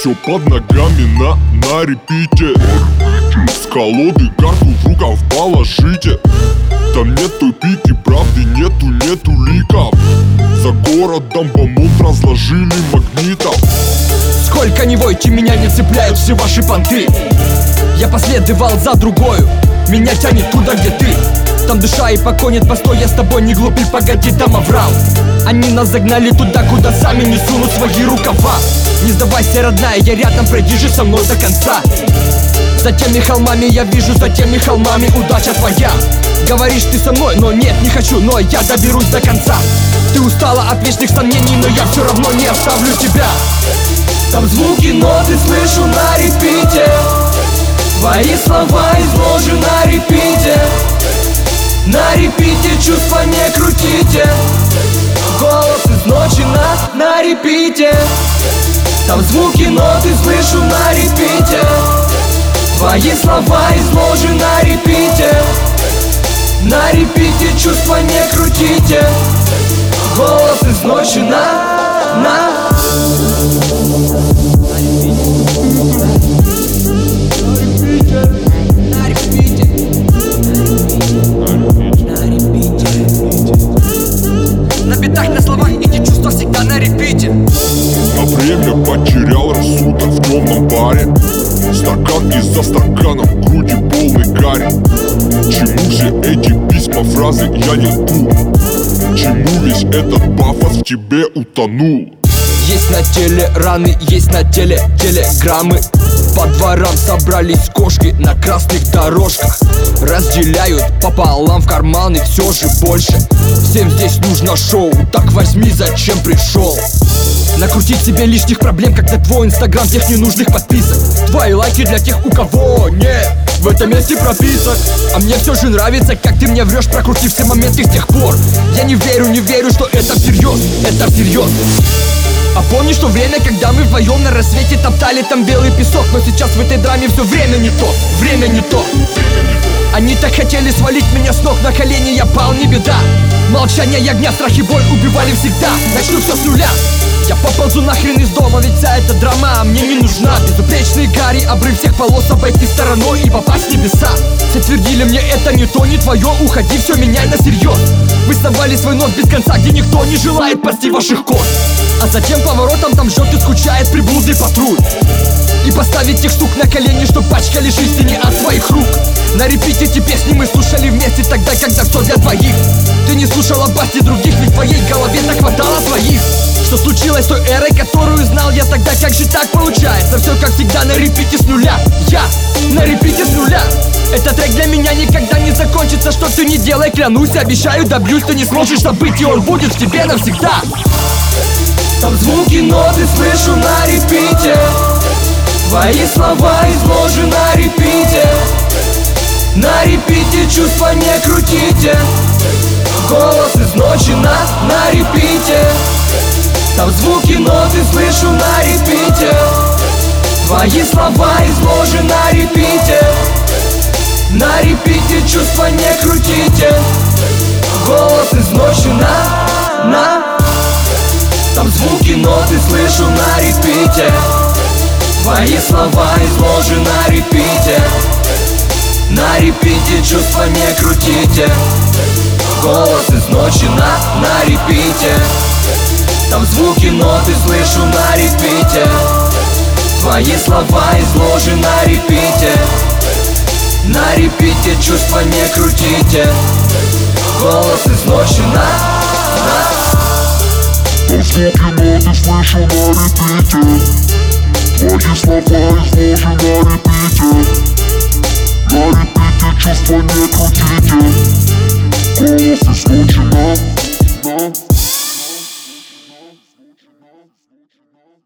Чё под ногами на репите? С колоды карту в рукав положите. Там нет тупики, правды нету ликов. За городом бомбов разложили магнитов. Сколько не войте, меня не цепляют все ваши понты. Я последовал за другою, меня тянет туда, где ты. Там душа и покой, нет постой, я с тобой не глупый, погоди, там оврал. Они нас загнали туда, куда сами не сунут свои рукава. Не сдавайся, родная, я рядом, пройди же со мной до конца. За теми холмами я вижу, за теми холмами удача твоя. Говоришь ты со мной, но нет, не хочу, но я доберусь до конца. Ты устала от вечных сомнений, но я все равно не оставлю тебя. Там звуки, ноты слышу на репите. Твои слова изложены на репите. На репите чувства не крутите. Голос из ночи на репите. Там звуки, ноты слышу на репите. Твои слова изложены на репите. На репите чувства не крутите. Голос из ночи на битах, на словах, эти чувства всегда на репите. На время потерял рассудок в темном баре. Стакан из-за стакана, в груди полный гари. Чему все эти письма, фразы, я не жду? Чему весь этот пафос в тебе утонул? Есть на теле раны, есть на теле телеграммы. По дворам собрались кошки на красных дорожках. Разделяют пополам в карманы, все же больше. Всем здесь нужно шоу, так возьми, зачем пришел? Накрутить себе лишних проблем, когда твой инстаграм всех ненужных подписок. Твои лайки для тех, у кого нет в этом месте прописок. А мне все же нравится, как ты мне врешь, прокрутив все моменты с тех пор. Я не верю, что это всерьез, это всерьез. А помнишь то время, когда мы вдвоем на рассвете топтали там белый песок? Но сейчас в этой драме все время не то, время не то. Они так хотели свалить меня с ног, на колени я пал, не беда. Молчание ягня, страх и боль убивали всегда. Начну все с нуля. Я поползу нахрен из дома, ведь вся эта драма мне не нужна. Безупречный Гарри, обрыв всех полос, обойти стороной и попасть в небеса. Все твердили мне, это не то, не твое, уходи, все меняй на серьез. Вы совали свой нос без конца, где никто не желает пасти ваших коз. А затем поворотом там ждет и скучает приблудный патруль. И поставить тех штук на колени, чтоб пачкали жизни не от своих рук. На репите эти песни мы слушали вместе тогда, когда все для двоих. Ты не слушала басни других, ведь в твоей голове так хватало своих. Что случилось с той эрой, которую знал я тогда? Как же так получается? Все как всегда на репите с нуля. Я на репите с нуля. Этот трек для меня никогда не закончится. Что ты не делай, клянусь, обещаю, добьюсь. Ты не сможешь забыть, и он будет в тебе навсегда. Там звуки, ноты слышу на репите. Твои слова изложены на репите. На репите чувства не крутите. Голос из ночи на репите. Там звуки, ноты слышу на репите. Твои слова изложены на репите. На репите чувства не крутите. Голос из ночи на Там звуки, ноты слышу на репите. Твои слова изложены на репите. На репите чувства не крутите. Голос из ночи на репите. Там звуки, ноты слышу на репите. Твои слова изложены на репите. На репите чувства не крутите. Голос из ночи на Там звуки, ноты слышу на репите. Твои слова изложены на репите. На репите чувства не крутите. Голос из ночи на